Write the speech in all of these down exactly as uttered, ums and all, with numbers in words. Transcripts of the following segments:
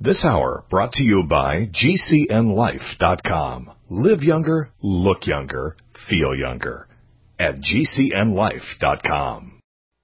This hour brought to you by G C N life dot com. Live younger, look younger, feel younger at G C N life dot com.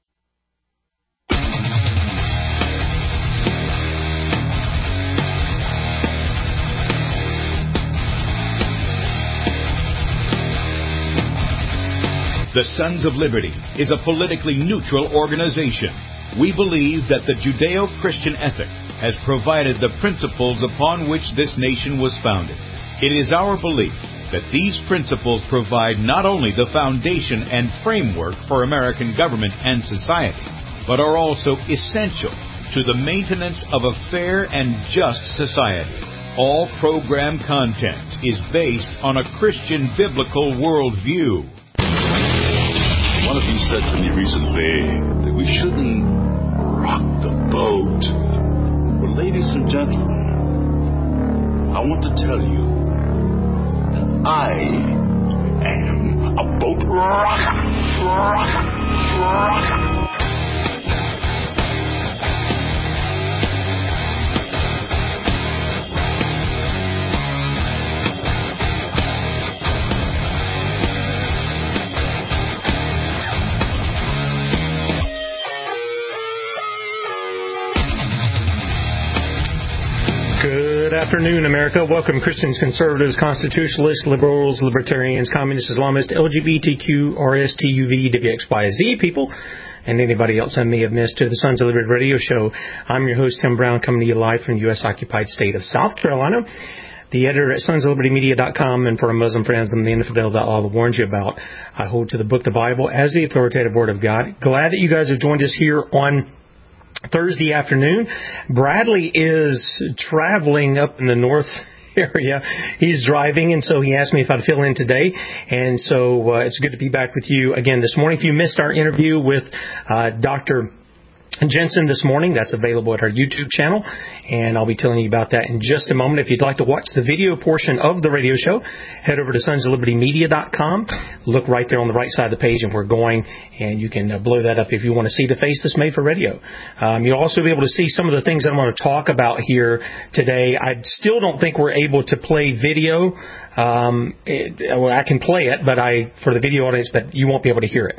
The Sons of Liberty is a politically neutral organization. We believe that the Judeo-Christian ethic has provided the principles upon which this nation was founded. It is our belief that these principles provide not only the foundation and framework for American government and society, but are also essential to the maintenance of a fair and just society. All program content is based on a Christian biblical worldview. One of you said to me recently that we shouldn't rock the boat. Well, ladies and gentlemen, I want to tell you that I am a boat rocker, rocker, rocker. Good afternoon, America. Welcome, Christians, conservatives, constitutionalists, liberals, libertarians, communists, Islamists, L G B T Q, R S T U V, W X Y Z people, and anybody else I may have missed to the Sons of Liberty radio show. I'm your host, Tim Brown, coming to you live from the U S occupied state of South Carolina. The editor at sons of liberty media dot com, and for our Muslim friends, I'm the infidel that Allah warned you about. I hold to the book, the Bible, as the authoritative word of God. Glad that you guys have joined us here on Thursday afternoon. Bradley is traveling up in the north area. He's driving, and so he asked me if I'd fill in today. And so uh, it's good to be back with you again this morning. If you missed our interview with uh, Doctor Jensen this morning, that's available at our YouTube channel, and I'll be telling you about that in just a moment. If you'd like to watch the video portion of the radio show, head over to sons of liberty media dot com. Look right there on the right side of the page, and we're going, and you can uh, blow that up if you want to see the face that's made for radio. Um, you'll also be able to see some of the things I'm going to talk about here today. I still don't think we're able to play video. Um, it, well, I can play it, but I for the video audience, but you won't be able to hear it.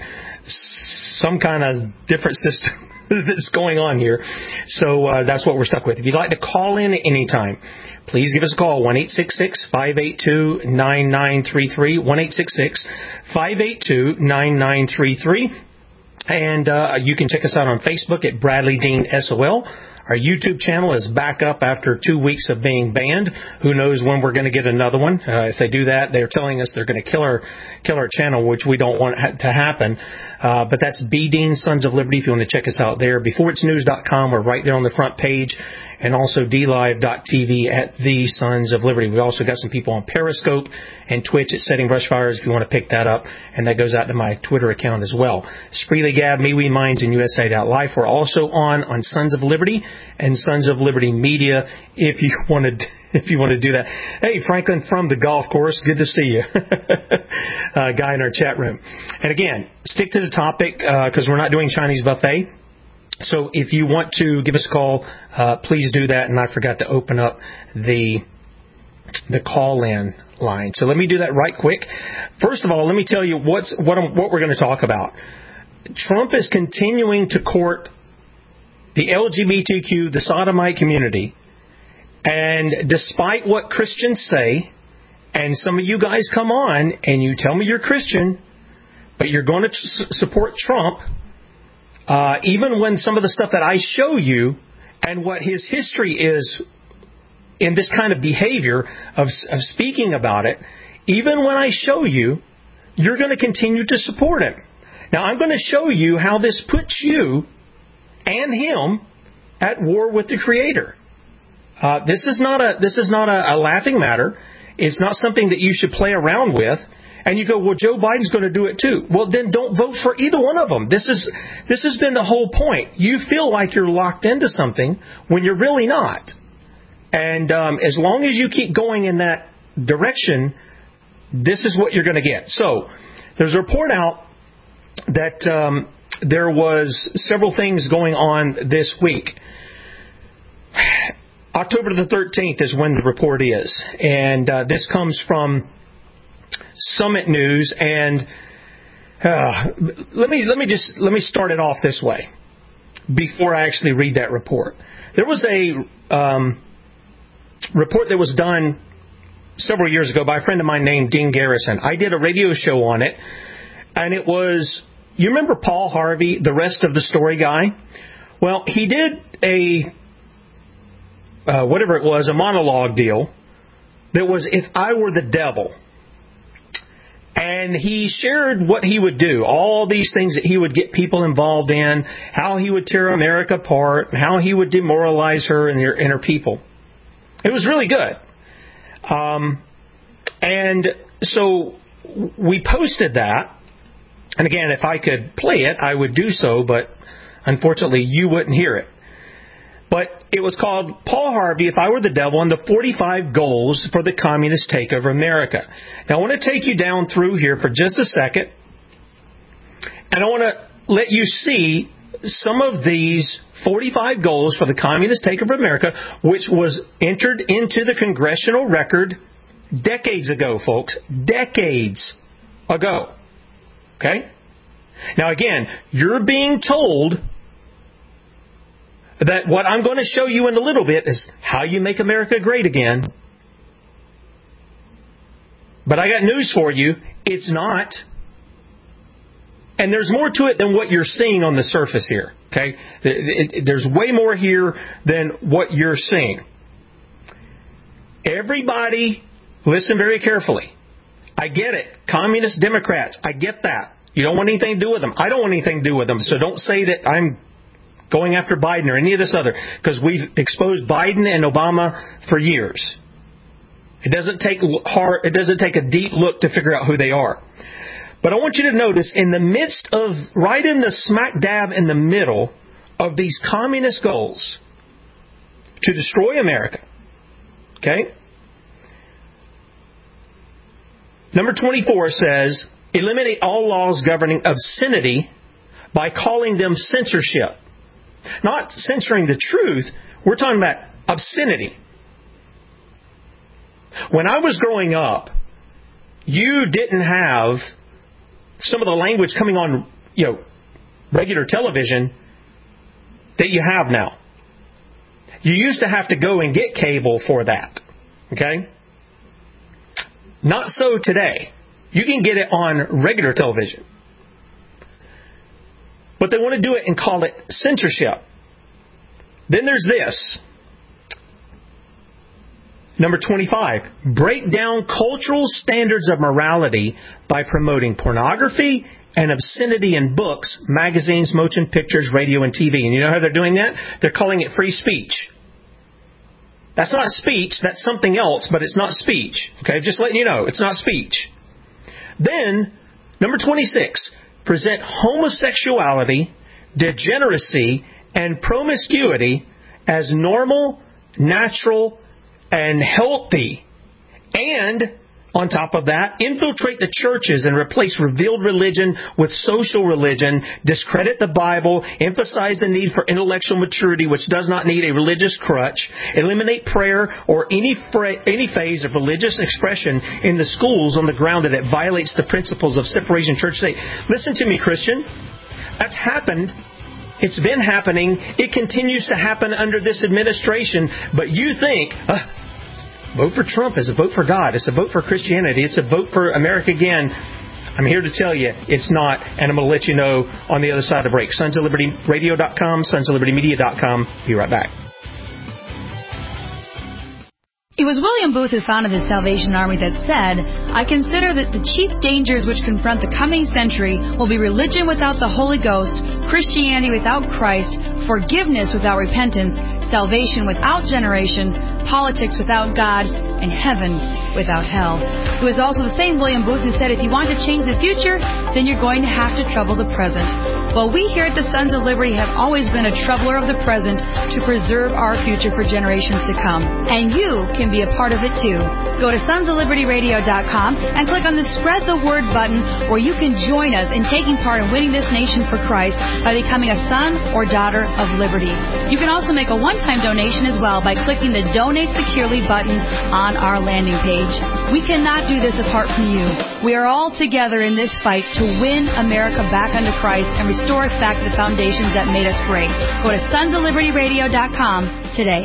Some kind of different system that's going on here. So uh, that's what we're stuck with. If you'd like to call in at any time, please give us a call, one eight six six, five eight two, nine nine three three, one eight six six, five eight two, nine nine three three. And uh, you can check us out on Facebook at Bradley Dean S O L. Our YouTube channel is back up after two weeks of being banned. Who knows when we're going to get another one? Uh, if they do that, they're telling us they're going to kill our kill our channel, which we don't want ha- to happen. Uh, but that's B. Dean Sons of Liberty if you want to check us out there. before it's news dot com, we're right there on the front page. And also d live dot t v at the Sons of Liberty. We also got some people on Periscope and Twitch at Setting Brush Fires if you want to pick that up. And that goes out to my Twitter account as well. Spreely Gab, MeWe Minds, and U S A dot life. We're also on on Sons of Liberty and Sons of Liberty Media if you want to if you want to do that. Hey, Franklin from the golf course, good to see you. uh, guy in our chat room. And again, stick to the topic because uh, we're not doing Chinese buffet. So if you want to give us a call, uh, please do that. And I forgot to open up the the call-in line. So let me do that right quick. First of all, let me tell you what's what I'm, what we're going to talk about. Trump is continuing to court the L G B T Q, the sodomite community. And despite what Christians say, and some of you guys come on and you tell me you're Christian, but you're going to tr- support Trump, Uh, even when some of the stuff that I show you and what his history is in this kind of behavior of, of speaking about it, even when I show you, you're going to continue to support him. Now, I'm going to show you how this puts you and him at war with the Creator. Uh, this is not a this is not a, a laughing matter. It's not something that you should play around with. And you go, well, Joe Biden's going to do it too. Well, then don't vote for either one of them. This is this has been the whole point. You feel like you're locked into something when you're really not. And um, as long as you keep going in that direction, this is what you're going to get. So there's a report out that um, there was several things going on this week. October the thirteenth is when the report is. And uh, this comes from Summit News. And uh, let me let me just let me start it off this way before I actually read that report. There was a um, report that was done several years ago by a friend of mine named Dean Garrison. I did a radio show on it, and it was, you remember Paul Harvey, the Rest of the Story guy? Well, he did a, uh, whatever it was, a monologue deal that was If I Were the Devil. And he shared what he would do, all these things that he would get people involved in, how he would tear America apart, how he would demoralize her and her, and her people. It was really good. Um, and so we posted that. And again, if I could play it, I would do so, but unfortunately you wouldn't hear it. But it was called Paul Harvey, If I Were the Devil, and the forty-five Goals for the Communist Takeover of America. Now I want to take you down through here for just a second. And I want to let you see some of these forty-five goals for the Communist Takeover of America, which was entered into the congressional record decades ago, folks. Decades ago. Okay? Now again, you're being told that what I'm going to show you in a little bit is how you make America great again. But I got news for you. It's not. And there's more to it than what you're seeing on the surface here. Okay? There's way more here than what you're seeing. Everybody, listen very carefully. I get it. Communist Democrats, I get that. You don't want anything to do with them. I don't want anything to do with them. So don't say that I'm going after Biden or any of this other, because we've exposed Biden and Obama for years. It doesn't take hard, it doesn't take a deep look to figure out who they are. But I want you to notice, in the midst of, right in the smack dab in the middle of these communist goals to destroy America, okay? Number twenty-four says, eliminate all laws governing obscenity by calling them censorship. Not censoring the truth, we're talking about obscenity. When I was growing up, you didn't have some of the language coming on, you know, regular television that you have now. You used to have to go and get cable for that. Okay? Not so today. You can get it on regular television. But they want to do it and call it censorship. Then there's this. Number twenty-five. Break down cultural standards of morality by promoting pornography and obscenity in books, magazines, motion pictures, radio, and T V. And you know how they're doing that? They're calling it free speech. That's not speech. That's something else, but it's not speech. Okay, just letting you know, it's not speech. Then, number twenty-six. Present homosexuality, degeneracy, and promiscuity as normal, natural, and healthy. And, on top of that, infiltrate the churches and replace revealed religion with social religion, discredit the Bible, emphasize the need for intellectual maturity, which does not need a religious crutch, eliminate prayer or any fra- any phase of religious expression in the schools on the ground that it violates the principles of separation church-state. Listen to me, Christian. That's happened. It's been happening. It continues to happen under this administration. But you think... Uh, vote for Trump is a vote for God. It's a vote for Christianity. It's a vote for America again. I'm here to tell you it's not, and I'm going to let you know on the other side of the break. Sons of Liberty Radio dot com, Sons of Liberty Media dot com. Be right back. It was William Booth who founded the Salvation Army that said, I consider that the chief dangers which confront the coming century will be religion without the Holy Ghost, Christianity without Christ, forgiveness without repentance, salvation without generation, politics without God, and heaven without hell. It was also the same William Booth who said, if you want to change the future, then you're going to have to trouble the present. Well, we here at the Sons of Liberty have always been a troubler of the present to preserve our future for generations to come. And you can be a part of it too. Go to sons of liberty radio dot com and click on the Spread the Word button, where you can join us in taking part in winning this nation for Christ by becoming a son or daughter of liberty. You can also make a one-time donation as well by clicking the Donate Securely button on our landing page. We cannot do this apart from you. We are all together in this fight to win America back unto Christ and restore us back to the foundations that made us great. Go to sons of liberty radio dot com today.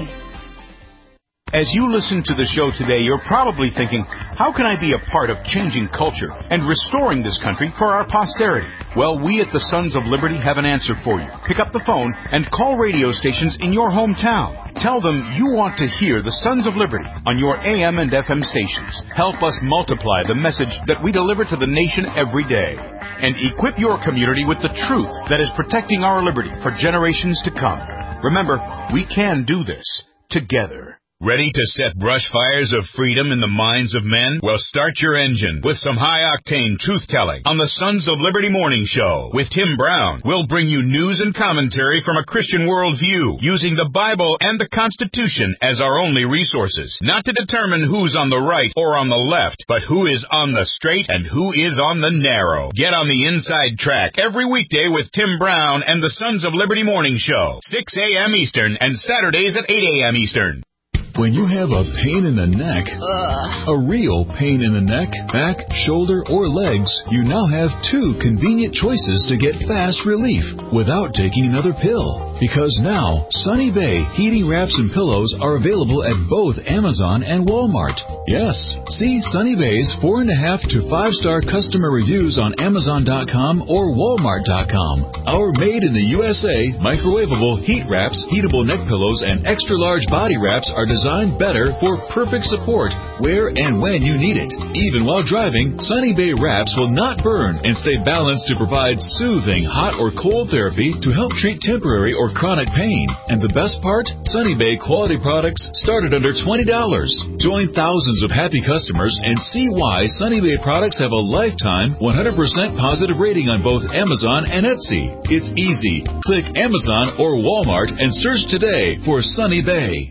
As you listen to the show today, you're probably thinking, how can I be a part of changing culture and restoring this country for our posterity? Well, we at the Sons of Liberty have an answer for you. Pick up the phone and call radio stations in your hometown. Tell them you want to hear the Sons of Liberty on your A M and F M stations. Help us multiply the message that we deliver to the nation every day. And equip your community with the truth that is protecting our liberty for generations to come. Remember, we can do this together. Ready to set brush fires of freedom in the minds of men? Well, start your engine with some high-octane truth-telling on the Sons of Liberty Morning Show with Tim Brown. We'll bring you news and commentary from a Christian worldview, using the Bible and the Constitution as our only resources, not to determine who's on the right or on the left, but who is on the straight and who is on the narrow. Get on the inside track every weekday with Tim Brown and the Sons of Liberty Morning Show, six a.m. Eastern and Saturdays at eight a.m. Eastern. When you have a pain in the neck, uh. a real pain in the neck, back, shoulder, or legs, you now have two convenient choices to get fast relief without taking another pill. Because now, Sunny Bay heating wraps and pillows are available at both Amazon and Walmart. Yes, see Sunny Bay's four and a half to five star customer reviews on Amazon dot com or Walmart dot com. Our made in the U S A microwavable heat wraps, heatable neck pillows, and extra large body wraps are designed better for perfect support where and when you need it. Even while driving, Sunny Bay wraps will not burn and stay balanced to provide soothing hot or cold therapy to help treat temporary or chronic pain. And the best part? Sunny Bay quality products start at under twenty dollars. Join thousands of happy customers and see why Sunny Bay products have a lifetime one hundred percent positive rating on both Amazon and Etsy. It's easy. Click Amazon or Walmart and search today for Sunny Bay.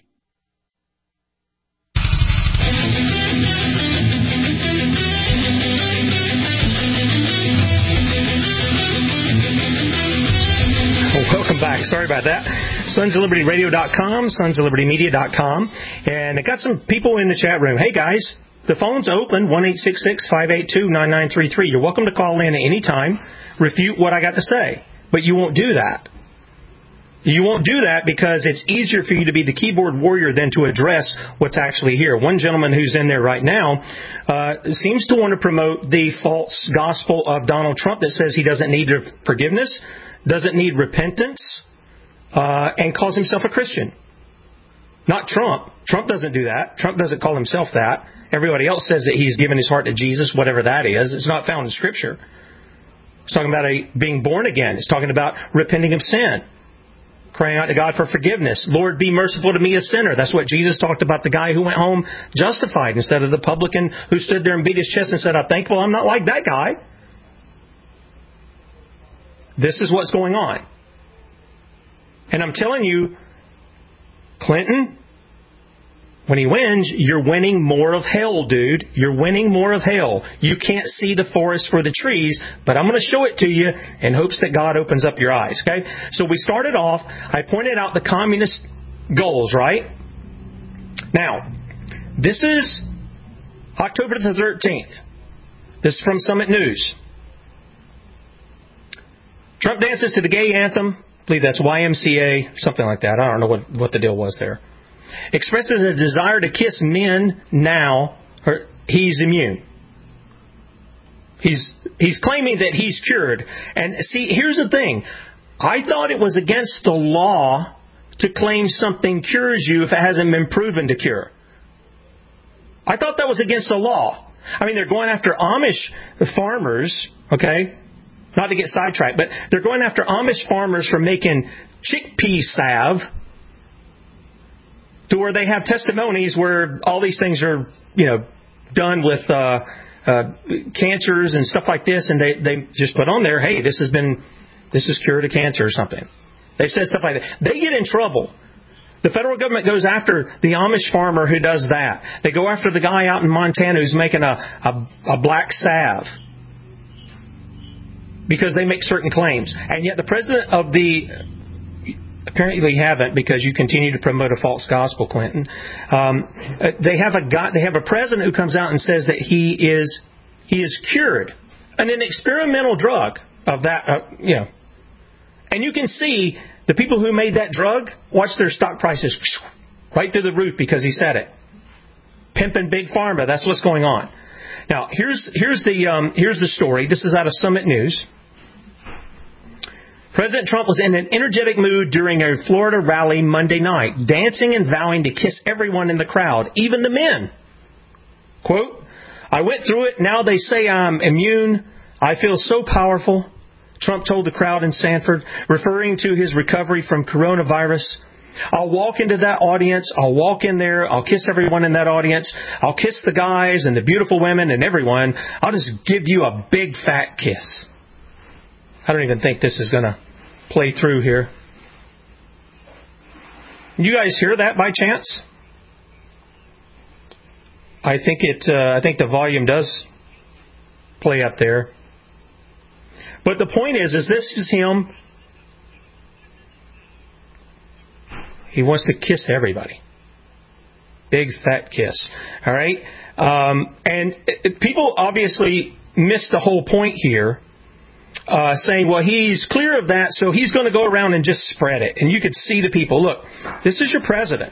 Welcome back. Sorry about that. sons of liberty radio dot com, sons of liberty media dot com. And I got some people in the chat room. Hey, guys, the phone's open, one eight six six, five eight two, nine nine three three. You're welcome to call in at any time, refute what I got to say. But you won't do that. You won't do that because it's easier for you to be the keyboard warrior than to address what's actually here. One gentleman who's in there right now uh, seems to want to promote the false gospel of Donald Trump that says he doesn't need forgiveness, doesn't need repentance, uh, and calls himself a Christian. Not Trump. Trump doesn't do that. Trump doesn't call himself that. Everybody else says that he's given his heart to Jesus, whatever that is. It's not found in Scripture. It's talking about a being born again. It's talking about repenting of sin, crying out to God for forgiveness. Lord, be merciful to me, a sinner. That's what Jesus talked about, the guy who went home justified instead of the publican who stood there and beat his chest and said, I'm thankful I'm not like that guy. This is what's going on. And I'm telling you, Clinton, when he wins, you're winning more of hell, dude. You're winning more of hell. You can't see the forest for the trees, but I'm going to show it to you in hopes that God opens up your eyes, okay? So we started off, I pointed out the communist goals, right? Now, this is October the thirteenth. This is from Summit News. Trump dances to the gay anthem. I believe that's Y M C A, something like that. I don't know what, what the deal was there. Expresses a desire to kiss men now, or he's immune. He's he's claiming that he's cured. And see, here's the thing. I thought it was against the law to claim something cures you if it hasn't been proven to cure. I thought that was against the law. I mean, they're going after Amish farmers, okay? Not to get sidetracked, but they're going after Amish farmers for making chickpea salve to where they have testimonies where all these things are, you know, done with uh, uh, cancers and stuff like this, and they, they just put on there, hey, this has been, this is cured of cancer or something. They've said stuff like that. They get in trouble. The federal government goes after the Amish farmer who does that. They go after the guy out in Montana who's making a, a, a black salve because they make certain claims. And yet the president of the... Apparently you haven't, because you continue to promote a false gospel, Clinton. Um, they have a guy, they have a president who comes out and says that he is he is cured, and an experimental drug of that, uh, you know. And you can see the people who made that drug, watch their stock prices right through the roof because he said it. Pimping Big Pharma, that's what's going on. Now here's here's the um, here's the story. This is out of Summit News. President Trump was in an energetic mood during a Florida rally Monday night, dancing and vowing to kiss everyone in the crowd, even the men. Quote, I went through it. Now they say I'm immune. I feel so powerful, Trump told the crowd in Sanford, referring to his recovery from coronavirus. I'll walk into that audience. I'll walk in there. I'll kiss everyone in that audience. I'll kiss the guys and the beautiful women and everyone. I'll just give you a big fat kiss. I don't even think this is going to play through here. You guys hear that by chance? I think it. Uh, I think the volume does play up there. But the point is, is this is him. He wants to kiss everybody. Big fat kiss. All right. Um, and it, people obviously miss the whole point here. Uh, saying, well, he's clear of that, so he's going to go around and just spread it. And you could see the people, look, this is your president.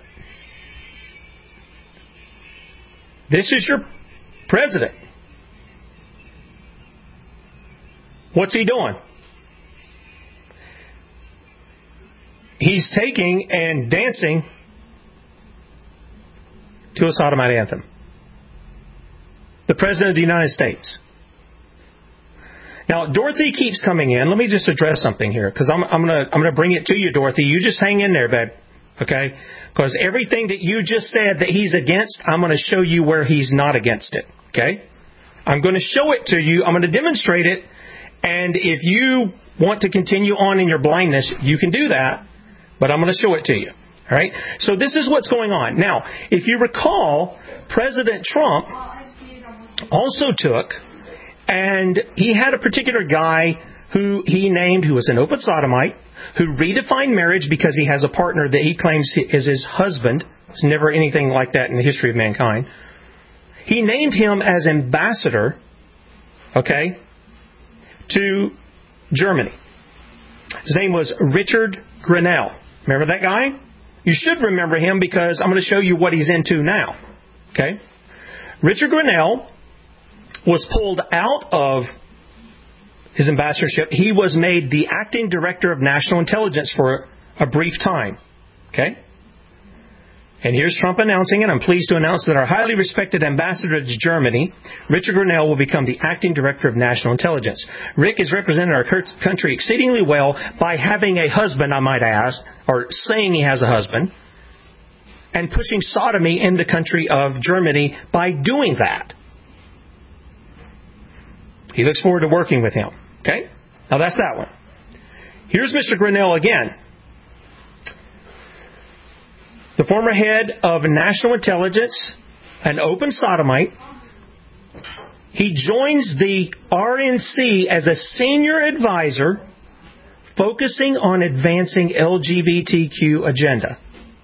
This is your president. What's he doing? He's taking and dancing to a sodomite anthem. The President of the United States. Now, Dorothy keeps coming in. Let me just address something here, because I'm, I'm going to I'm going to bring it to you, Dorothy. You just hang in there, babe. Okay? Because everything that you just said that he's against, I'm going to show you where he's not against it. Okay? I'm going to show it to you. I'm going to demonstrate it. And if you want to continue on in your blindness, you can do that. But I'm going to show it to you. All right? So this is what's going on. Now, if you recall, President Trump also took... And he had a particular guy who he named, who was an open sodomite, who redefined marriage because he has a partner that he claims is his husband. There's never anything like that in the history of mankind. He named him as ambassador, okay, to Germany. His name was Richard Grenell. Remember that guy? You should remember him because I'm going to show you what he's into now. Okay? Richard Grenell was pulled out of his ambassadorship. He was made the acting director of national intelligence for a brief time. Okay? And here's Trump announcing it. I'm pleased to announce that our highly respected ambassador to Germany, Richard Grenell, will become the acting director of national intelligence. Rick has represented our country exceedingly well by having a husband, I might ask, or saying he has a husband, and pushing sodomy in the country of Germany by doing that. He looks forward to working with him. Okay? Now that's that one. Here's Mister Grenell again. The former head of National Intelligence, an open sodomite. He joins the R N C as a senior advisor focusing on advancing L G B T Q agenda.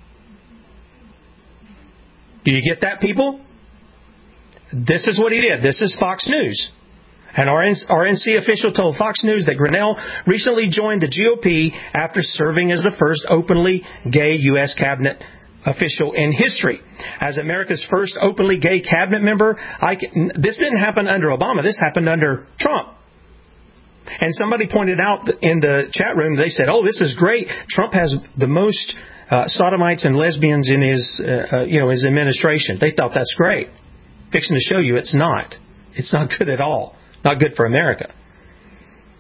Do you get that, people? This is what he did. This is Fox News. An R N C official told Fox News that Grenell recently joined the G O P after serving as the first openly gay U S cabinet official in history. As America's first openly gay cabinet member, I can, this didn't happen under Obama. This happened under Trump. And somebody pointed out in the chat room, they said, oh, this is great. Trump has the most uh, sodomites and lesbians in his, uh, uh, you know, his administration. They thought that's great. Fixing to show you it's not. It's not good at all. Not good for America.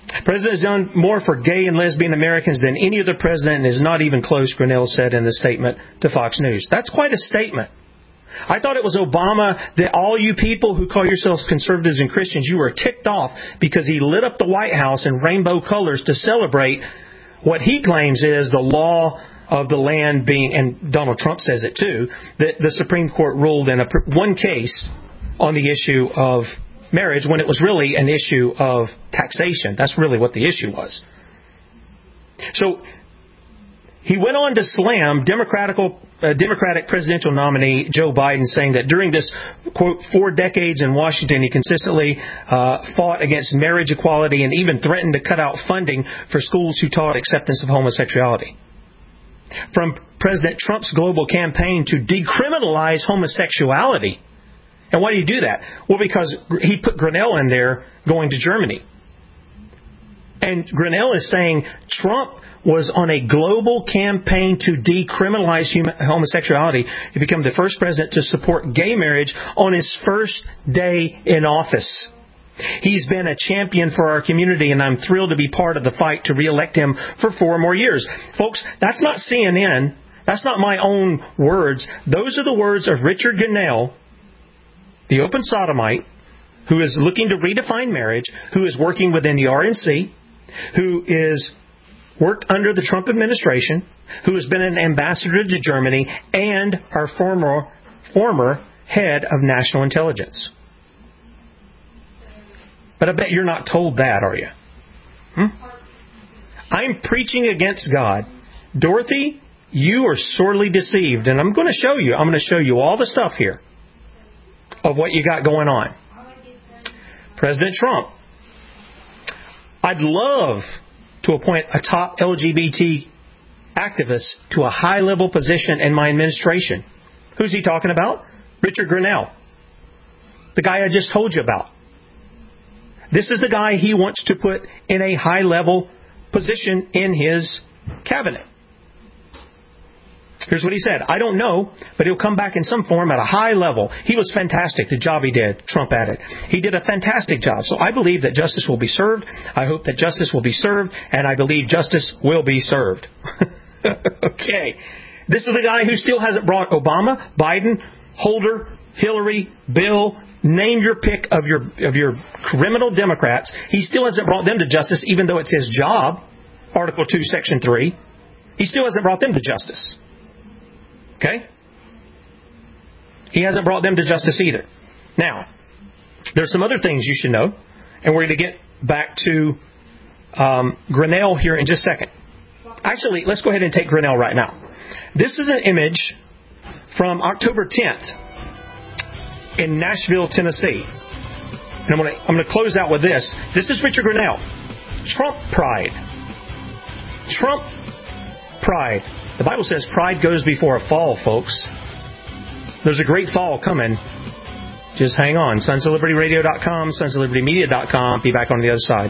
President has done more for gay and lesbian Americans than any other president and is not even close, Grinnell said in a statement to Fox News. That's quite a statement. I thought it was Obama that all you people who call yourselves conservatives and Christians, you were ticked off because he lit up the White House in rainbow colors to celebrate what he claims is the law of the land being, and Donald Trump says it too, that the Supreme Court ruled in a, one case on the issue of marriage when it was really an issue of taxation. That's really what the issue was. So he went on to slam Democratic, uh, Democratic presidential nominee Joe Biden, saying that during this, quote, four decades in Washington, he consistently uh, fought against marriage equality and even threatened to cut out funding for schools who taught acceptance of homosexuality. From President Trump's global campaign to decriminalize homosexuality. And why do you do that? Well, because he put Grinnell in there going to Germany. And Grinnell is saying Trump was on a global campaign to decriminalize human, homosexuality to become the first president to support gay marriage on his first day in office. He's been a champion for our community, and I'm thrilled to be part of the fight to reelect him for four more years. Folks, that's not C N N. That's not my own words. Those are the words of Richard Grinnell, the open sodomite, who is looking to redefine marriage, who is working within the R N C, who is worked under the Trump administration, who has been an ambassador to Germany, and our former former head of national intelligence. But I bet you're not told that, are you? Hmm? I'm preaching against God. Dorothy, you are sorely deceived, and I'm going to show you. I'm going to show you all the stuff here of what you got going on. President Trump. I'd love to appoint a top L G B T activist to a high-level position in my administration. Who's he talking about? Richard Grinnell. The guy I just told you about. This is the guy he wants to put in a high-level position in his cabinet. Here's what he said. I don't know, but he'll come back in some form at a high level. He was fantastic, the job he did, Trump added. He did a fantastic job. So I believe that justice will be served. I hope that justice will be served. And I believe justice will be served. Okay. This is the guy who still hasn't brought Obama, Biden, Holder, Hillary, Bill, name your pick of your of your criminal Democrats. He still hasn't brought them to justice, even though it's his job. Article two, Section three. He still hasn't brought them to justice. Okay? He hasn't brought them to justice either. Now, there's some other things you should know, and we're going to get back to um, Grinnell here in just a second. Actually, let's go ahead and take Grinnell right now. This is an image from October tenth in Nashville, Tennessee. And I'm going to I'm going to close out with this. This is Richard Grinnell. Trump pride. Trump pride. The Bible says pride goes before a fall, folks. There's a great fall coming. Just hang on. Sons of Liberty Radio dot com, Sons of Liberty Media dot com. Be back on the other side.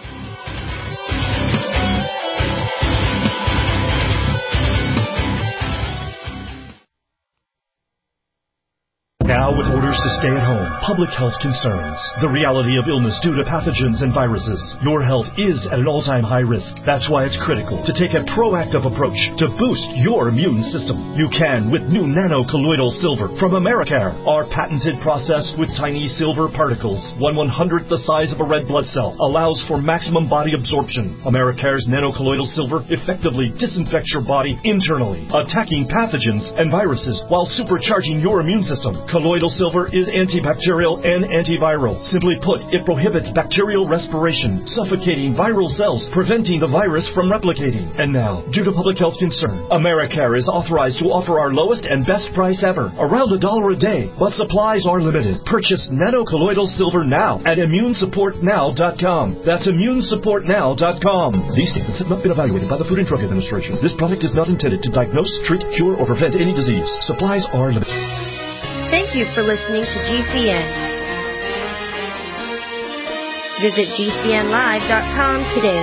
Now with orders to stay at home, public health concerns, the reality of illness due to pathogens and viruses, your health is at an all-time high risk. That's why it's critical to take a proactive approach to boost your immune system. You can with new nano-colloidal silver from Americare. Our patented process with tiny silver particles, one one-hundredth the size of a red blood cell, allows for maximum body absorption. Americare's nano-colloidal silver effectively disinfects your body internally, attacking pathogens and viruses while supercharging your immune system. Colloidal silver is antibacterial and antiviral. Simply put, it prohibits bacterial respiration, suffocating viral cells, preventing the virus from replicating. And now, due to public health concern, Americare is authorized to offer our lowest and best price ever, around a dollar a day, but supplies are limited. Purchase nano-colloidal silver now at immune support now dot com. That's immune support now dot com. These statements have not been evaluated by the Food and Drug Administration. This product is not intended to diagnose, treat, cure, or prevent any disease. Supplies are limited. Thank you for listening to G C N. Visit G C N live dot com today.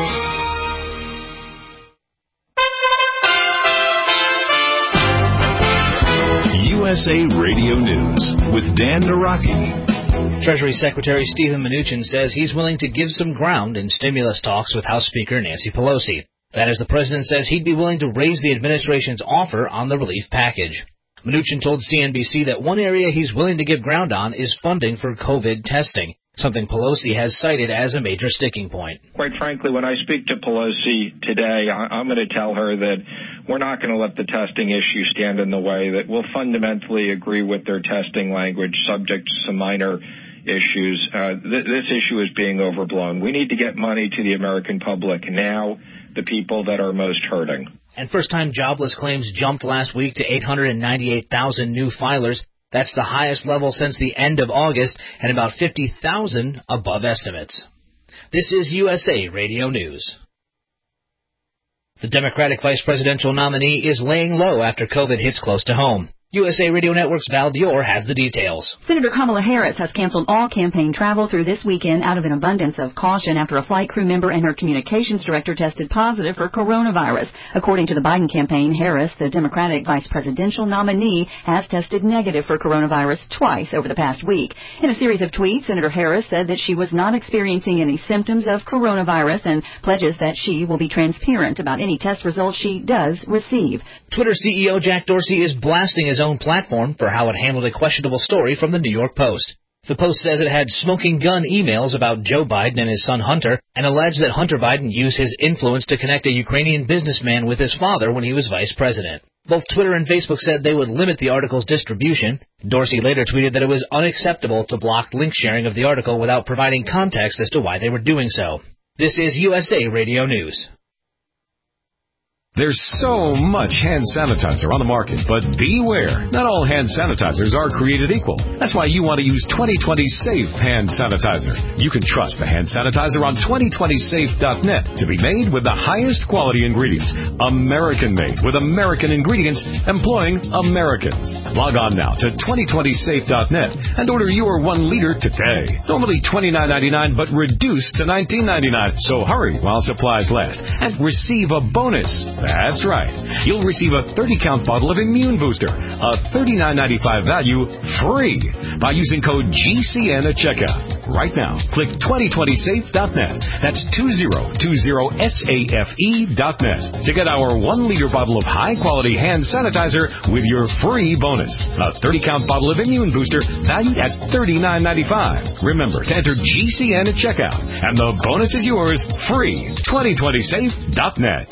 U S A Radio News with Dan Naraki. Treasury Secretary Stephen Mnuchin says he's willing to give some ground in stimulus talks with House Speaker Nancy Pelosi. That is, the president says he'd be willing to raise the administration's offer on the relief package. Mnuchin told C N B C that one area he's willing to give ground on is funding for COVID testing, something Pelosi has cited as a major sticking point. Quite frankly, when I speak to Pelosi today, I'm going to tell her that we're not going to let the testing issue stand in the way, that we'll fundamentally agree with their testing language subject to some minor issues. Uh, th- this issue is being overblown. We need to get money to the American public now, the people that are most hurting. And first-time jobless claims jumped last week to eight hundred ninety-eight thousand new filers. That's the highest level since the end of August and about fifty thousand above estimates. This is U S A Radio News. The Democratic vice presidential nominee is laying low after COVID hits close to home. U S A Radio Network's Val Dior has the details. Senator Kamala Harris has canceled all campaign travel through this weekend out of an abundance of caution after a flight crew member and her communications director tested positive for coronavirus. According to the Biden campaign, Harris, the Democratic vice presidential nominee, has tested negative for coronavirus twice over the past week. In a series of tweets, Senator Harris said that she was not experiencing any symptoms of coronavirus and pledges that she will be transparent about any test results she does receive. Twitter C E O Jack Dorsey is blasting his own platform for how it handled a questionable story from the New York Post. The Post says it had smoking gun emails about Joe Biden and his son Hunter and alleged that Hunter Biden used his influence to connect a Ukrainian businessman with his father when he was vice president. Both Twitter and Facebook said they would limit the article's distribution. Dorsey later tweeted that it was unacceptable to block link sharing of the article without providing context as to why they were doing so. This is U S A Radio News. There's so much hand sanitizer on the market, but beware. Not all hand sanitizers are created equal. That's why you want to use twenty twenty Safe Hand Sanitizer. You can trust the hand sanitizer on twenty twenty safe dot net to be made with the highest quality ingredients. American-made with American ingredients employing Americans. Log on now to twenty twenty safe dot net and order your one liter today. Normally twenty-nine ninety-nine, but reduced to nineteen ninety-nine. So hurry while supplies last and receive a bonus. That's right. You'll receive a thirty count bottle of Immune Booster, a thirty-nine ninety-five value, free by using code G C N at checkout. Right now, click twenty twenty safe dot net. That's two zero two zero safe dot net to get our one liter bottle of high-quality hand sanitizer with your free bonus. A thirty count bottle of Immune Booster valued at thirty-nine ninety-five. Remember to enter G C N at checkout, and the bonus is yours free. twenty twenty safe dot net.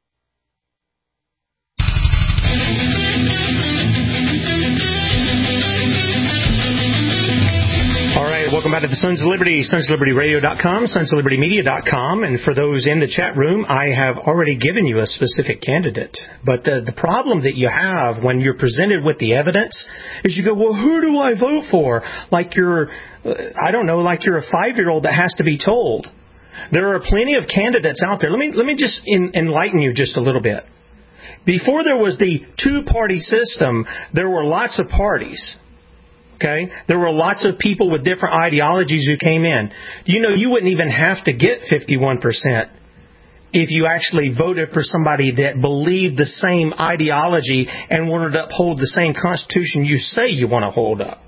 Welcome back to the Sons of Liberty, sons of liberty radio dot com, sons of liberty media dot com. And for those in the chat room, I have already given you a specific candidate. But the, the problem that you have when you're presented with the evidence is you go, well, who do I vote for? Like you're, uh, I don't know, like you're a five-year-old that has to be told. There are plenty of candidates out there. Let me, let me just in, enlighten you just a little bit. Before there was the two-party system, there were lots of parties. Okay, there were lots of people with different ideologies who came in. You know, you wouldn't even have to get fifty-one percent if you actually voted for somebody that believed the same ideology and wanted to uphold the same Constitution you say you want to hold up.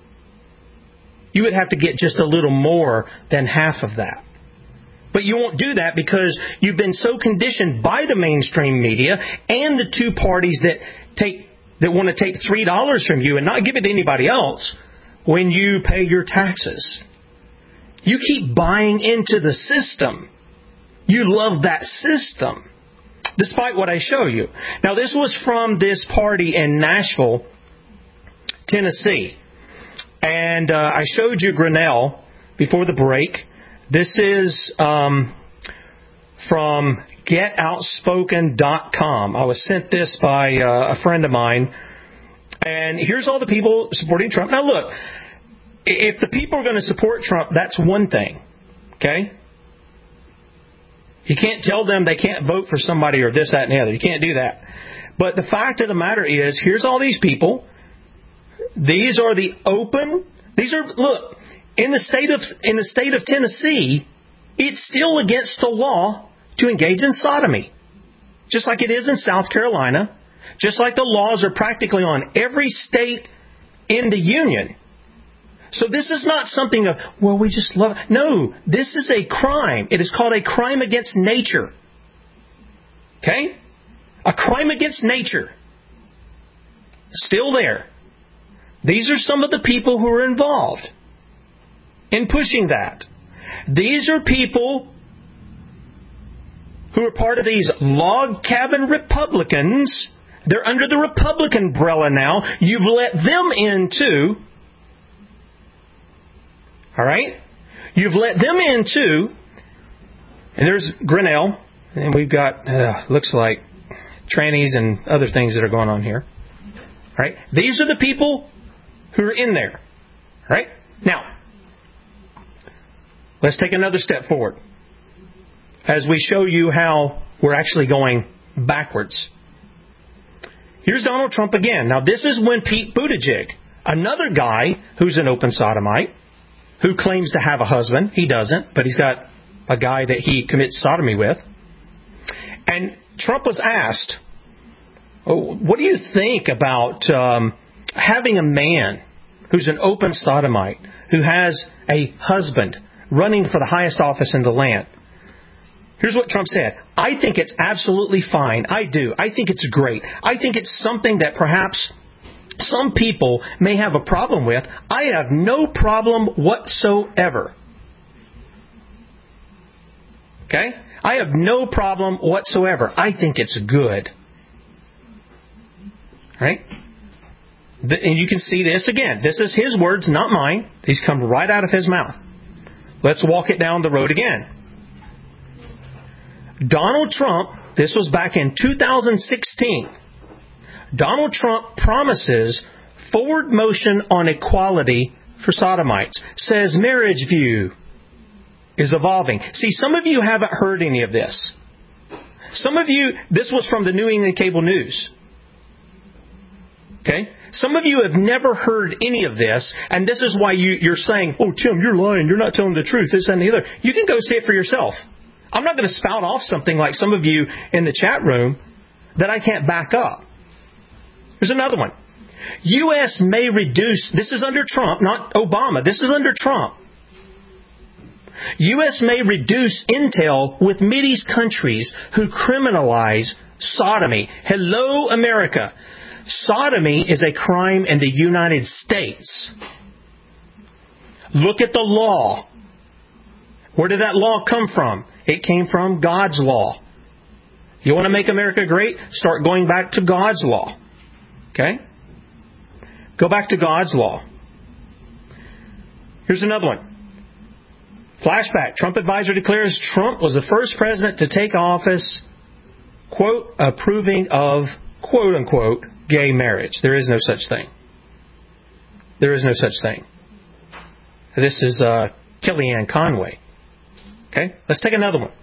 You would have to get just a little more than half of that. But you won't do that because you've been so conditioned by the mainstream media and the two parties that take that want to take three dollars from you and not give it to anybody else when you pay your taxes. You keep buying into the system. You love that system, despite what I show you. Now, this was from this party in Nashville, Tennessee. And uh, I showed you Grinnell before the break. This is um, from get outspoken dot com. I was sent this by uh, a friend of mine. And here's all the people supporting Trump. Now, look, if the people are going to support Trump, that's one thing. Okay? You can't tell them they can't vote for somebody or this, that, and the other. You can't do that. But the fact of the matter is, here's all these people. These are the open. These are, look, in the state of in the state of Tennessee, it's still against the law to engage in sodomy, just like it is in South Carolina, just like the laws are practically on every state in the Union. So this is not something of, well, we just love it. No, this is a crime. It is called a crime against nature. Okay? A crime against nature. Still there. These are some of the people who are involved in pushing that. These are people who are part of these log cabin Republicans. They're under the Republican umbrella now. You've let them in too. All right? You've let them in too. And there's Grinnell. And we've got, uh, looks like, trannies and other things that are going on here. All right? These are the people who are in there. All right? Now, let's take another step forward as we show you how we're actually going backwards. Here's Donald Trump again. Now, this is when Pete Buttigieg, another guy who's an open sodomite, who claims to have a husband. He doesn't, but he's got a guy that he commits sodomy with. And Trump was asked, oh, what do you think about um, having a man who's an open sodomite, who has a husband running for the highest office in the land? Here's what Trump said. I think it's absolutely fine. I do. I think it's great. I think it's something that perhaps some people may have a problem with. I have no problem whatsoever. Okay? I have no problem whatsoever. I think it's good. Right? And you can see this again. This is his words, not mine. These come right out of his mouth. Let's walk it down the road again. Donald Trump, this was back in two thousand sixteen. Donald Trump promises forward motion on equality for sodomites. Says Marriage View is evolving. See, some of you haven't heard any of this. Some of you, this was from the New England Cable News. Okay? Some of you have never heard any of this, and this is why you, you're saying, oh, Tim, you're lying. You're not telling the truth. This and the other. You can go see it for yourself. I'm not going to spout off something like some of you in the chat room that I can't back up. Here's another one. U S may reduce, this is under Trump, not Obama. This is under Trump. U S may reduce intel with Mideast countries who criminalize sodomy. Hello, America. Sodomy is a crime in the United States. Look at the law. Where did that law come from? It came from God's law. You want to make America great? Start going back to God's law. Okay? Go back to God's law. Here's another one. Flashback. Trump advisor declares Trump was the first president to take office, quote, approving of, quote unquote, gay marriage. There is no such thing. There is no such thing. This is uh, Kellyanne Conway. Okay? Let's take another one.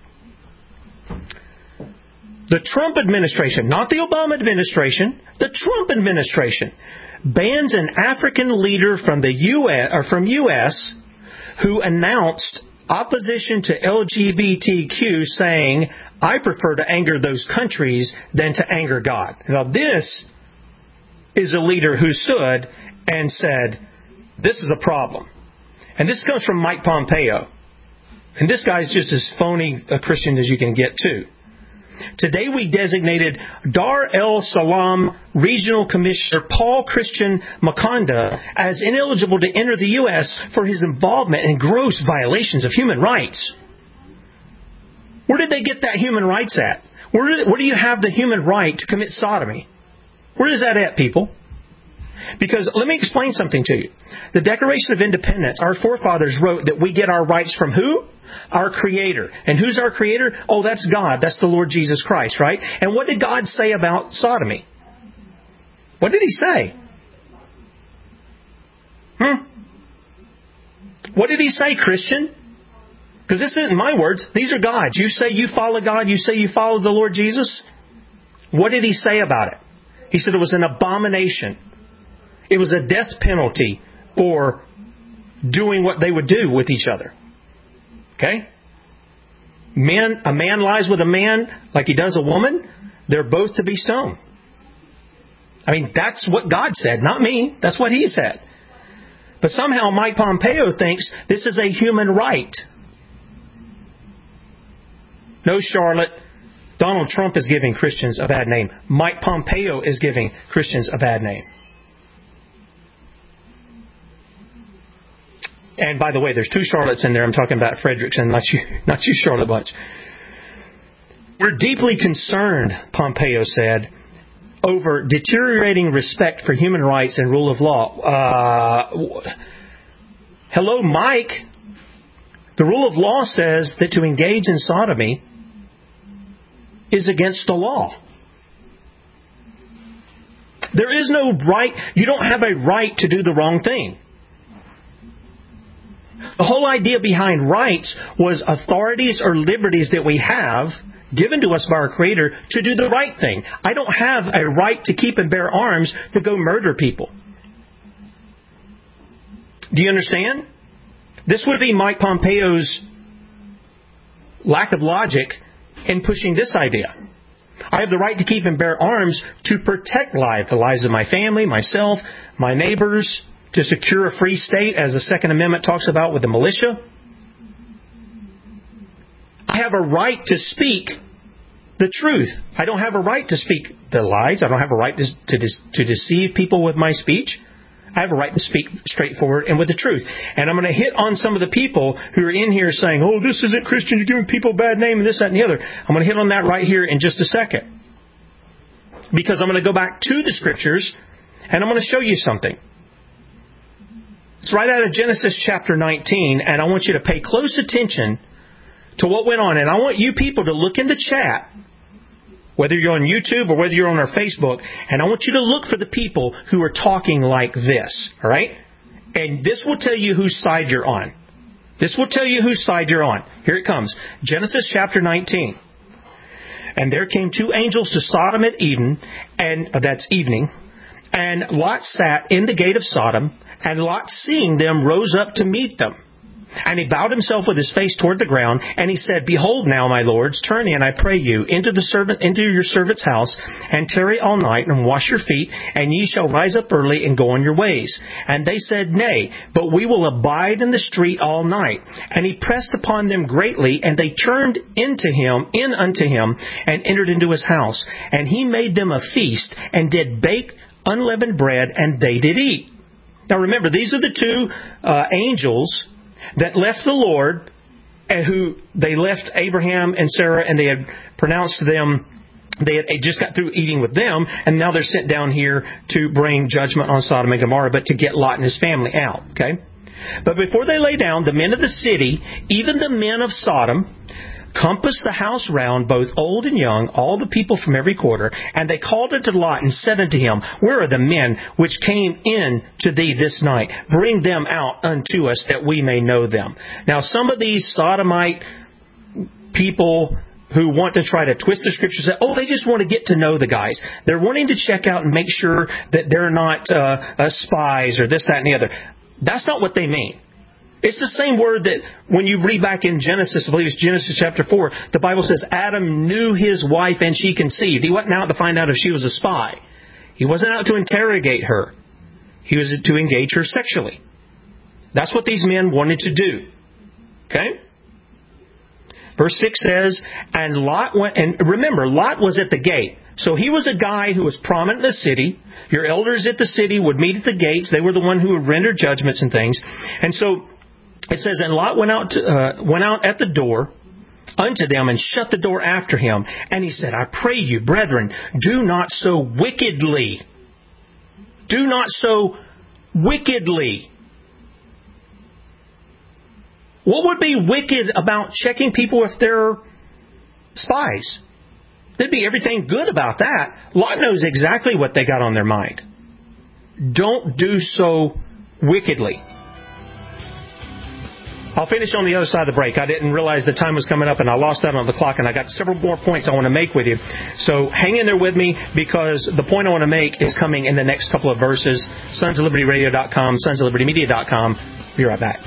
The Trump administration, not the Obama administration, the Trump administration bans an African leader from the U S or from U S who announced opposition to L G B T Q, saying, I prefer to anger those countries than to anger God. Now this is a leader who stood and said, this is a problem. And this comes from Mike Pompeo. And this guy's just as phony a Christian as you can get, too. Today we designated Dar es Salaam Regional Commissioner Paul Christian Makonda as ineligible to enter the U S for his involvement in gross violations of human rights. Where did they get that human rights at? Where do, where do you have the human right to commit sodomy? Where is that at, people? Because let me explain something to you. The Declaration of Independence, our forefathers wrote that we get our rights from who? Our Creator. And who's our Creator? Oh, that's God. That's the Lord Jesus Christ, right? And what did God say about sodomy? What did He say? Hmm? What did He say, Christian? Because this isn't my words. These are God's. You say you follow God. You say you follow the Lord Jesus. What did He say about it? He said it was an abomination. It was a death penalty for doing what they would do with each other. Okay? Men, a man lies with a man like he does a woman, they're both to be stoned. I mean, that's what God said, not me. That's what He said. But somehow Mike Pompeo thinks this is a human right. No, Charlotte. Donald Trump is giving Christians a bad name. Mike Pompeo is giving Christians a bad name. And by the way, there's two Charlottes in there. I'm talking about Frederickson, not you, not you, Charlotte Bunch. We're deeply concerned, Pompeo said, over deteriorating respect for human rights and rule of law. Uh, hello, Mike. The rule of law says that to engage in sodomy is against the law. There is no right. You don't have a right to do the wrong thing. The whole idea behind rights was authorities or liberties that we have given to us by our Creator to do the right thing. I don't have a right to keep and bear arms to go murder people. Do you understand? This would be Mike Pompeo's lack of logic in pushing this idea. I have the right to keep and bear arms to protect life, the lives of my family, myself, my neighbors, to secure a free state, as the Second Amendment talks about with the militia. I have a right to speak the truth. I don't have a right to speak the lies. I don't have a right to, to, to deceive people with my speech. I have a right to speak straightforward and with the truth. And I'm going to hit on some of the people who are in here saying, oh, this isn't Christian, you're giving people a bad name and this, that, and the other. I'm going to hit on that right here in just a second. Because I'm going to go back to the Scriptures and I'm going to show you something. It's right out of Genesis chapter nineteen, and I want you to pay close attention to what went on. And I want you people to look in the chat, whether you're on YouTube or whether you're on our Facebook, and I want you to look for the people who are talking like this, all right? And this will tell you whose side you're on. This will tell you whose side you're on. Here it comes. Genesis chapter nineteen. And there came two angels to Sodom at Eden, and uh, that's evening, and Lot sat in the gate of Sodom, and Lot, seeing them, rose up to meet them. And he bowed himself with his face toward the ground, and he said, Behold now, my lords, turn in, I pray you, into the servant, into your servant's house, and tarry all night, and wash your feet, and ye shall rise up early and go on your ways. And they said, Nay, but we will abide in the street all night. And he pressed upon them greatly, and they turned into him, in unto him, and entered into his house. And he made them a feast, and did bake unleavened bread, and they did eat. Now remember, these are the two uh, angels that left the Lord, and who they left Abraham and Sarah, and they had pronounced them, they had just got through eating with them, and now they're sent down here to bring judgment on Sodom and Gomorrah, but to get Lot and his family out. Okay? But before they lay down, the men of the city, even the men of Sodom, compassed the house round, both old and young, all the people from every quarter. And they called unto Lot and said unto him, Where are the men which came in to thee this night? Bring them out unto us, that we may know them. Now, some of these sodomite people who want to try to twist the Scriptures, say, oh, they just want to get to know the guys. They're wanting to check out and make sure that they're not uh, uh, spies or this, that, and the other. That's not what they mean. It's the same word that when you read back in Genesis, I believe it's Genesis chapter four, the Bible says Adam knew his wife and she conceived. He wasn't out to find out if she was a spy. He wasn't out to interrogate her. He was to engage her sexually. That's what these men wanted to do. Okay? Verse six says, and Lot went, and remember, Lot was at the gate. So he was a guy who was prominent in the city. Your elders at the city would meet at the gates. They were the one who would render judgments and things. And so it says, and Lot went out to, uh, went out at the door unto them and shut the door after him. And he said, I pray you, brethren, do not so wickedly. Do not so wickedly. What would be wicked about checking people if they're spies? There'd be everything good about that. Lot knows exactly what they got on their mind. Don't do so wickedly. I'll finish on the other side of the break. I didn't realize the time was coming up, and I lost that on the clock, and I got several more points I want to make with you. So hang in there with me, because the point I want to make is coming in the next couple of verses. sons of liberty radio dot com, sons of liberty media dot com. Be right back.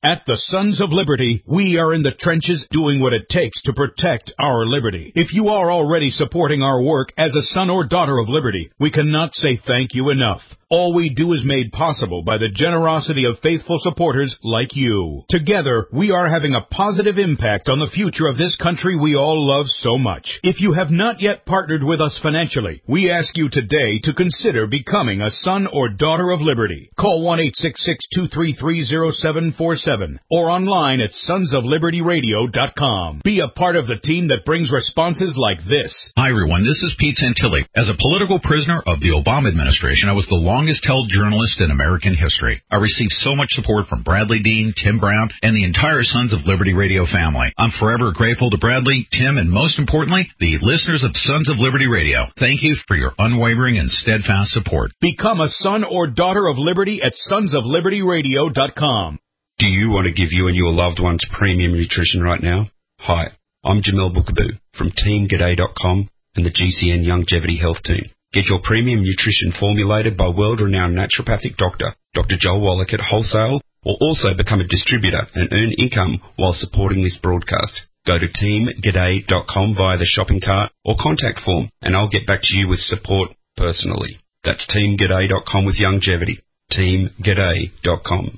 At the Sons of Liberty, we are in the trenches doing what it takes to protect our liberty. If you are already supporting our work as a son or daughter of liberty, we cannot say thank you enough. All we do is made possible by the generosity of faithful supporters like you. Together, we are having a positive impact on the future of this country we all love so much. If you have not yet partnered with us financially, we ask you today to consider becoming a son or daughter of liberty. Call one eight six six, two three three, zero seven four seven or online at sons of liberty radio dot com. Be a part of the team that brings responses like this. Hi, everyone. This is Pete Santilli. As a political prisoner of the Obama administration, I was the longest-held journalist in American history. I received so much support from Bradley Dean, Tim Brown, and the entire Sons of Liberty Radio family. I'm forever grateful to Bradley, Tim, and most importantly, the listeners of Sons of Liberty Radio. Thank you for your unwavering and steadfast support. Become a son or daughter of liberty at sons of liberty radio dot com. Do you want to give you and your loved ones premium nutrition right now? Hi, I'm Jamel Bookaboo from team g'day dot com and the G C N Longevity Health Team. Get your premium nutrition formulated by world-renowned naturopathic doctor, Doctor Joel Wallach at wholesale, or also become a distributor and earn income while supporting this broadcast. Go to team g'day dot com via the shopping cart or contact form, and I'll get back to you with support personally. That's team g'day dot com with longevity. team g'day dot com.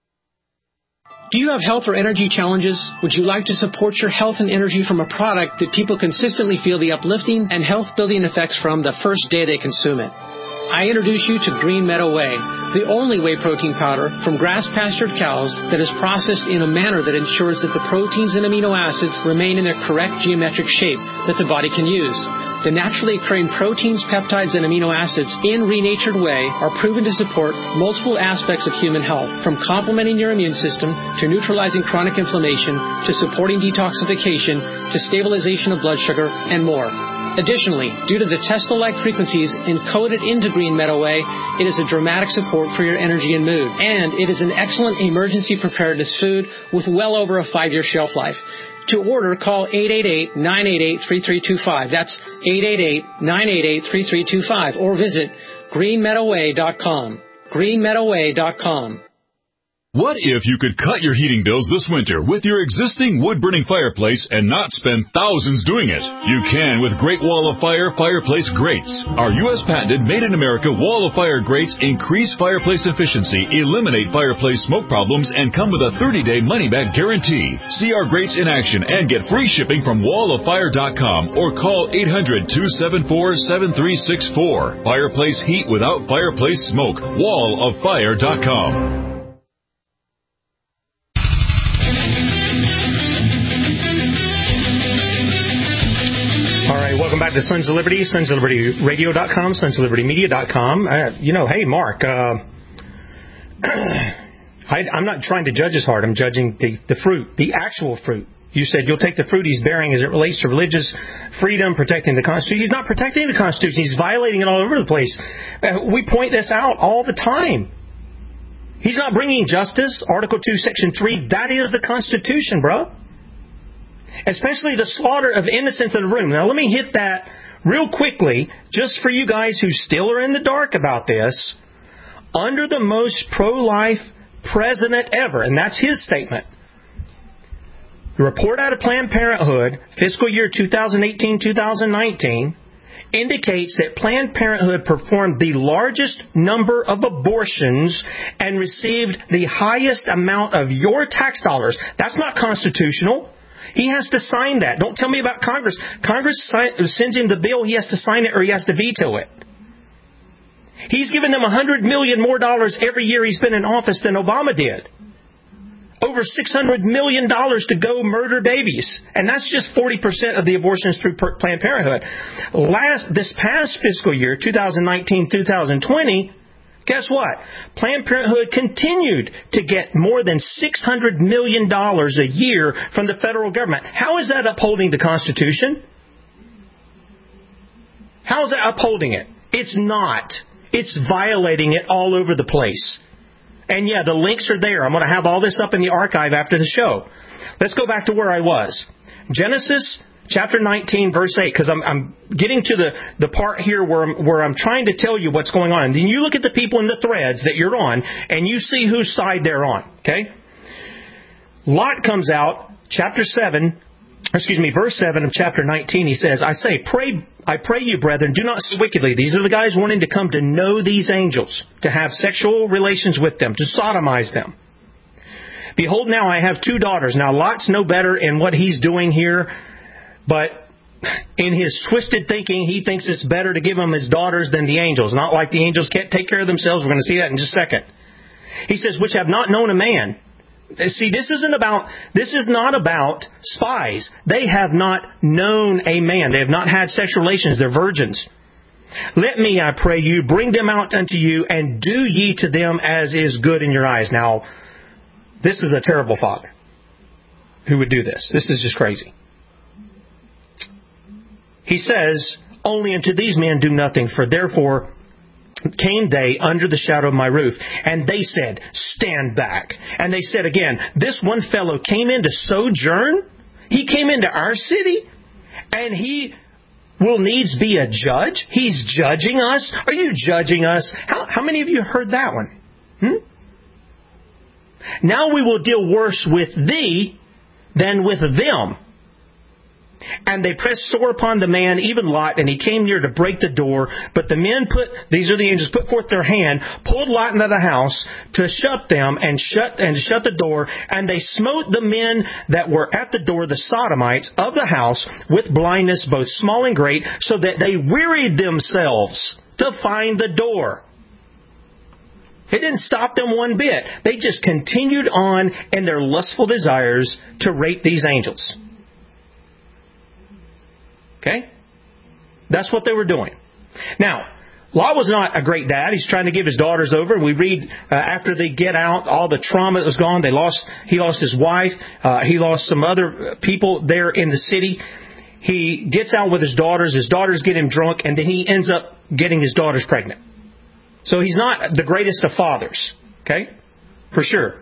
Do you have health or energy challenges? Would you like to support your health and energy from a product that people consistently feel the uplifting and health-building effects from the first day they consume it? I introduce you to Green Meadow Whey, the only whey protein powder from grass-pastured cows that is processed in a manner that ensures that the proteins and amino acids remain in their correct geometric shape that the body can use. The naturally occurring proteins, peptides, and amino acids in renatured whey are proven to support multiple aspects of human health, from complementing your immune system to neutralizing chronic inflammation to supporting detoxification to stabilization of blood sugar and more. Additionally, due to the Tesla-like frequencies encoded into Green Meadow Whey, it is a dramatic support for your energy and mood. And it is an excellent emergency preparedness food with well over a five-year shelf life. To order, call eight eight eight, nine eight eight, three three two five. That's eight eight eight, nine eight eight, three three two five. Or visit green meadow way dot com. green meadow way dot com. What if you could cut your heating bills this winter with your existing wood-burning fireplace and not spend thousands doing it? You can with Great Wall of Fire fireplace grates. Our U S patented made-in-America Wall of Fire grates increase fireplace efficiency, eliminate fireplace smoke problems, and come with a thirty-day money-back guarantee. See our grates in action and get free shipping from wall of fire dot com or call eight hundred, two seven four, seven three six four. Fireplace heat without fireplace smoke. wall of fire dot com. All right, welcome back to Sons of Liberty, sons of liberty radio dot com, sons of liberty media dot com. Uh, you know, hey, Mark, uh, I, I'm not trying to judge his heart. I'm judging the, the fruit, the actual fruit. You said you'll take the fruit he's bearing as it relates to religious freedom, protecting the Constitution. He's not protecting the Constitution. He's violating it all over the place. Uh, we point this out all the time. He's not bringing justice. Article two, Section three, that is the Constitution, bro. Especially the slaughter of innocents in the room. Now, let me hit that real quickly, just for you guys who still are in the dark about this. Under the most pro-life president ever, and that's his statement, the report out of Planned Parenthood, fiscal year two thousand eighteen to two thousand nineteen, indicates that Planned Parenthood performed the largest number of abortions and received the highest amount of your tax dollars. That's not constitutional. He has to sign that. Don't tell me about Congress. Congress sends him the bill. He has to sign it or he has to veto it. He's given them one hundred million dollars more dollars every year he's been in office than Obama did. Over six hundred million dollars to go murder babies. And that's just forty percent of the abortions through Planned Parenthood. Last, this past fiscal year, two thousand nineteen to two thousand twenty, guess what? Planned Parenthood continued to get more than six hundred million dollars a year from the federal government. How is that upholding the Constitution? How is that upholding it? It's not. It's violating it all over the place. And yeah, the links are there. I'm going to have all this up in the archive after the show. Let's go back to where I was. Genesis chapter nineteen, verse eight, because I'm, I'm getting to the, the part here where I'm, where I'm trying to tell you what's going on. And then you look at the people in the threads that you're on, and you see whose side they're on. Okay? Lot comes out, chapter seven, excuse me, verse seven of chapter nineteen. He says, I say, pray, I pray you, brethren, do not sin wickedly. These are the guys wanting to come to know these angels, to have sexual relations with them, to sodomize them. Behold, now I have two daughters. Now, Lot's no better in what he's doing here, but in his twisted thinking, he thinks it's better to give him his daughters than the angels. Not like the angels can't take care of themselves. We're going to see that in just a second. He says, which have not known a man. See, this isn't about, this is not about spies. They have not known a man. They have not had sexual relations. They're virgins. Let me, I pray you, bring them out unto you, and do ye to them as is good in your eyes. Now, this is a terrible father who would do this. This is just crazy. He says, only unto these men do nothing, for therefore came they under the shadow of my roof. And they said, stand back. And they said again, this one fellow came in to sojourn. He came into our city, and he will needs be a judge. He's judging us. Are you judging us? How, how many of you heard that one? Hmm? Now we will deal worse with thee than with them. And they pressed sore upon the man, even Lot, and he came near to break the door. But the men put, these are the angels, put forth their hand, pulled Lot into the house to shut them and shut and shut the door. And they smote the men that were at the door, the sodomites of the house, with blindness, both small and great, so that they wearied themselves to find the door. It didn't stop them one bit. They just continued on in their lustful desires to rape these angels. Okay? That's what they were doing. Now, Lot was not a great dad. He's trying to give his daughters over. We read uh, after they get out, all the trauma that was gone. They lost. He lost his wife. Uh, he lost some other people there in the city. He gets out with his daughters. His daughters get him drunk, and then he ends up getting his daughters pregnant. So he's not the greatest of fathers. Okay? For sure.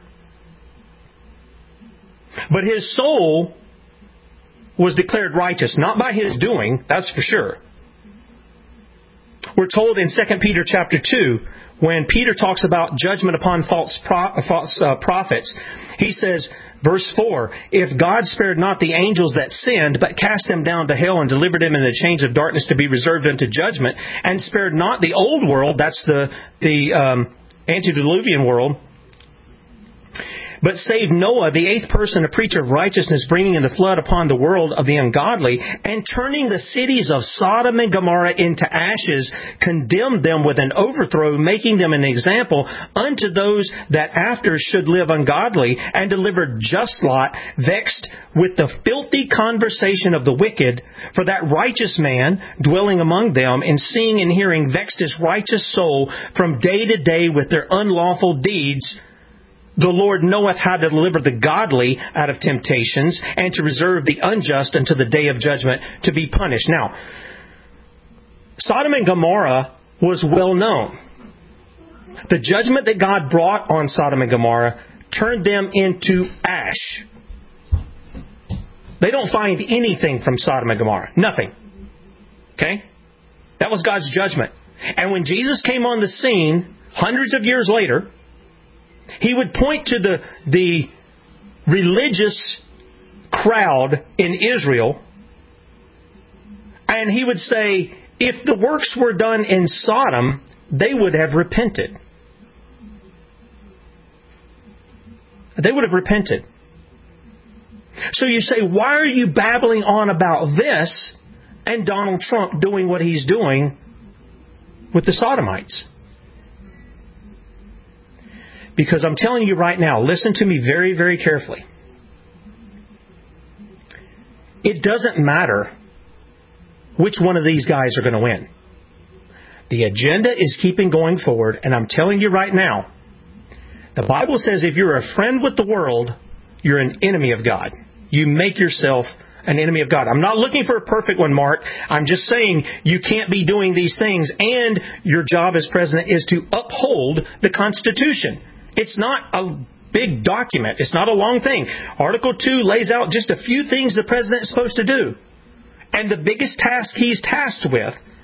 But his soul was declared righteous, not by his doing, that's for sure. We're told in Second Peter chapter two, when Peter talks about judgment upon false, pro- false uh, prophets, he says, verse four, if God spared not the angels that sinned, but cast them down to hell and delivered them in the chains of darkness to be reserved unto judgment, and spared not the old world, that's the, the um, antediluvian world, but saved Noah, the eighth person, a preacher of righteousness, bringing in the flood upon the world of the ungodly, and turning the cities of Sodom and Gomorrah into ashes, condemned them with an overthrow, making them an example unto those that after should live ungodly, and delivered just Lot, vexed with the filthy conversation of the wicked, for that righteous man, dwelling among them, and seeing and hearing, vexed his righteous soul from day to day with their unlawful deeds. The Lord knoweth how to deliver the godly out of temptations, and to reserve the unjust unto the day of judgment to be punished. Now, Sodom and Gomorrah was well known. The judgment that God brought on Sodom and Gomorrah turned them into ash. They don't find anything from Sodom and Gomorrah. Nothing. Okay? That was God's judgment. And when Jesus came on the scene, hundreds of years later, he would point to the, the religious crowd in Israel, and he would say, if the works were done in Sodom, they would have repented. They would have repented. So you say, why are you babbling on about this and Donald Trump doing what he's doing with the Sodomites? Because I'm telling you right now, listen to me very, very carefully. It doesn't matter which one of these guys are going to win. The agenda is keeping going forward, and I'm telling you right now, the Bible says if you're a friend with the world, you're an enemy of God. You make yourself an enemy of God. I'm not looking for a perfect one, Mark. I'm just saying you can't be doing these things, and your job as president is to uphold the Constitution. It's not a big document. It's not a long thing. Article two lays out just a few things the president is supposed to do. And the biggest task he's tasked with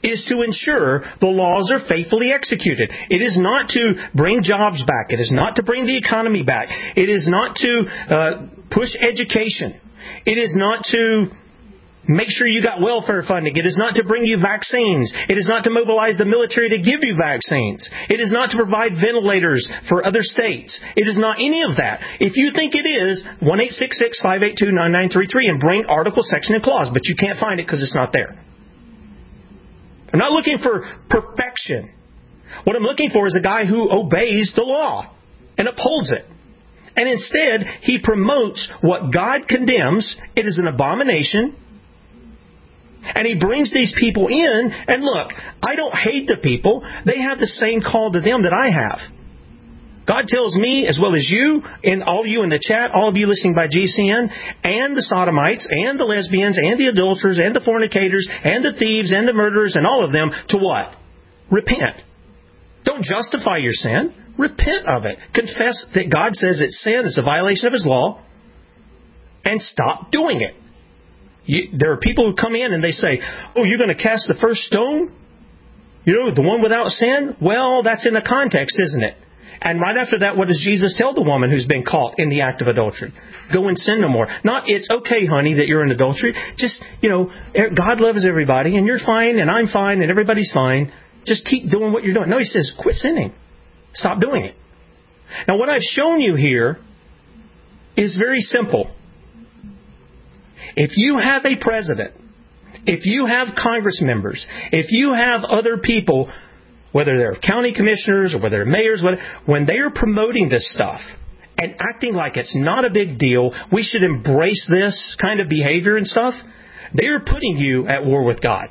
is to ensure the laws are faithfully executed. It is not to bring jobs back. It is not to bring the economy back. It is not to uh, push education. It is not to make sure you got welfare funding. It is not to bring you vaccines. It is not to mobilize the military to give you vaccines. It is not to provide ventilators for other states. It is not any of that. If you think it is, one eight six six, five eight two, nine nine three three and bring article, section, and clause. But you can't find it because it's not there. I'm not looking for perfection. What I'm looking for is a guy who obeys the law and upholds it. And instead, he promotes what God condemns. It is an abomination. And he brings these people in. And look, I don't hate the people. They have the same call to them that I have. God tells me, as well as you, and all of you in the chat, all of you listening by G C N, and the sodomites, and the lesbians, and the adulterers, and the fornicators, and the thieves, and the murderers, and all of them, to what? Repent. Don't justify your sin. Repent of it. Confess that God says it's sin, it's a violation of His law, and stop doing it. You, there are people who come in and they say, oh, you're going to cast the first stone? You know, the one without sin? Well, that's in the context, isn't it? And right after that, what does Jesus tell the woman who's been caught in the act of adultery? Go and sin no more. Not, it's okay, honey, that you're in adultery. Just, you know, God loves everybody, and you're fine, and I'm fine, and everybody's fine. Just keep doing what you're doing. No, He says, quit sinning. Stop doing it. Now, what I've shown you here is very simple. If you have a president, if you have Congress members, if you have other people, whether they're county commissioners or whether they're mayors, whatever, when they are promoting this stuff and acting like it's not a big deal, we should embrace this kind of behavior and stuff, they are putting you at war with God.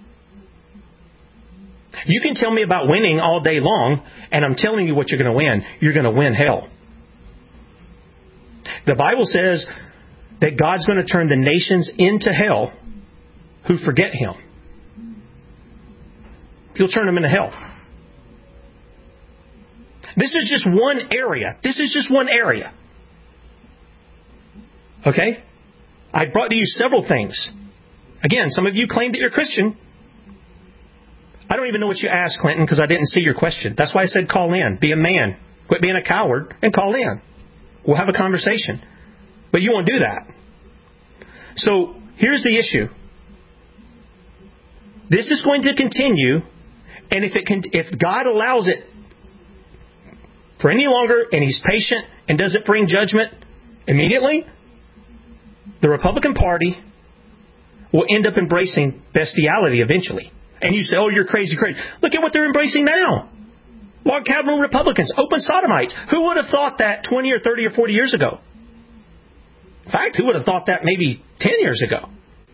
You can tell me about winning all day long, and I'm telling you what you're going to win. You're going to win hell. The Bible says that God's going to turn the nations into hell who forget Him. He'll turn them into hell. This is just one area. This is just one area. Okay? I brought to you several things. Again, some of you claim that you're Christian. I don't even know what you asked, Clinton, because I didn't see your question. That's why I said call in. Be a man. Quit being a coward and call in. We'll have a conversation. But you won't do that. So, here's the issue. This is going to continue, and if it can, if God allows it for any longer, and He's patient and doesn't bring judgment immediately, the Republican Party will end up embracing bestiality eventually. And you say, oh, you're crazy, crazy. Look at what they're embracing now. Log cabin Republicans, open sodomites. Who would have thought that twenty or thirty or forty years ago? In fact, who would have thought that maybe ten years ago?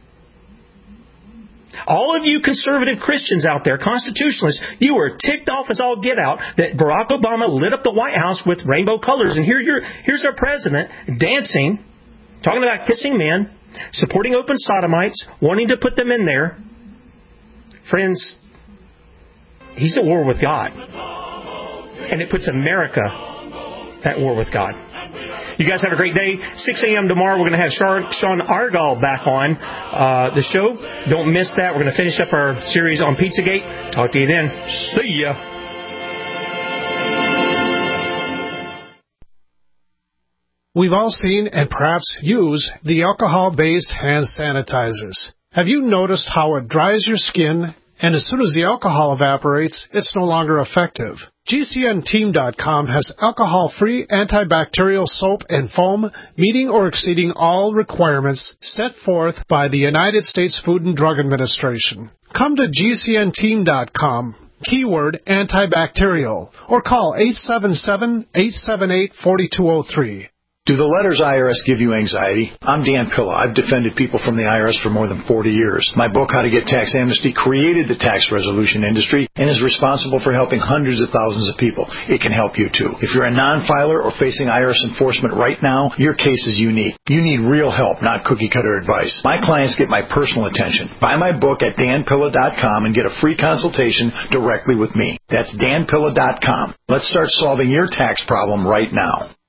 All of you conservative Christians out there, constitutionalists, you were ticked off as all get out that Barack Obama lit up the White House with rainbow colors. And here you're, here's our president dancing, talking about kissing men, supporting open sodomites, wanting to put them in there. Friends, he's at war with God. And it puts America at war with God. You guys have a great day. six a.m. tomorrow, we're going to have Sean Argall back on uh, the show. Don't miss that. We're going to finish up our series on Pizzagate. Talk to you then. See ya. We've all seen and perhaps use the alcohol-based hand sanitizers. Have you noticed how it dries your skin, and as soon as the alcohol evaporates, it's no longer effective? G C N team dot com has alcohol-free antibacterial soap and foam meeting or exceeding all requirements set forth by the United States Food and Drug Administration. Come to G C N team dot com, keyword antibacterial, or call eight seven seven, eight seven eight, four two zero three. Do the letters I R S give you anxiety? I'm Dan Pilla. I've defended people from the I R S for more than forty years. My book, How to Get Tax Amnesty, created the tax resolution industry and is responsible for helping hundreds of thousands of people. It can help you too. If you're a non-filer or facing I R S enforcement right now, your case is unique. You need real help, not cookie-cutter advice. My clients get my personal attention. Buy my book at dan pilla dot com and get a free consultation directly with me. That's dan pilla dot com. Let's start solving your tax problem right now.